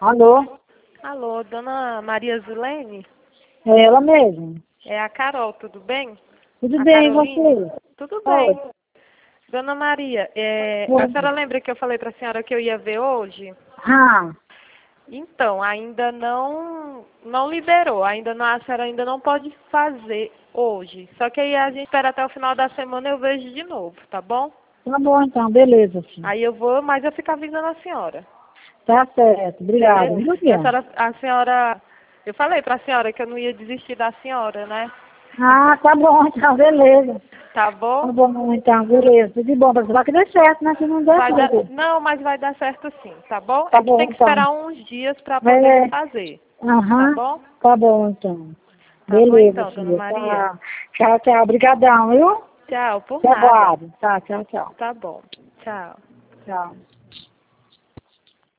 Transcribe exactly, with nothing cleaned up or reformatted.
Alô? Alô, dona Maria Zulene? É ela mesmo. É a Carol, tudo bem? Tudo A bem, e Carolina? você? Tudo bem. Oi. Dona Maria, é, Oi. a senhora lembra que eu falei para a senhora que eu ia ver hoje? Ah, Então, ainda não, não liberou, ainda não, a senhora ainda não pode fazer hoje. Só que aí a gente espera até o final da semana e eu vejo de novo, tá bom? tá bom então, beleza, filho. Aí eu vou, mas eu fico avisando a senhora. Tá certo, obrigada. Beleza? Viu, Que a Bia? senhora, a senhora, eu falei para a senhora que eu não ia desistir da senhora, né? Ah, tá bom então, beleza. Tá Tá bom? bom então, beleza. Tudo de bom, pra falar que dê certo, né? Se não der, Vai dar, certo. não, mas vai dar certo sim, tá bom? Tá É que bom tem que então. esperar uns dias para poder É, fazer, tá aham, bom? tá bom então. Tá bom Beleza, então, dona filha. Maria. Tá. Tchau, tchau. Obrigadão, viu? Tchau, por nada. Trabalho. Tá, tchau, tchau. Tá bom. Tchau. Tchau.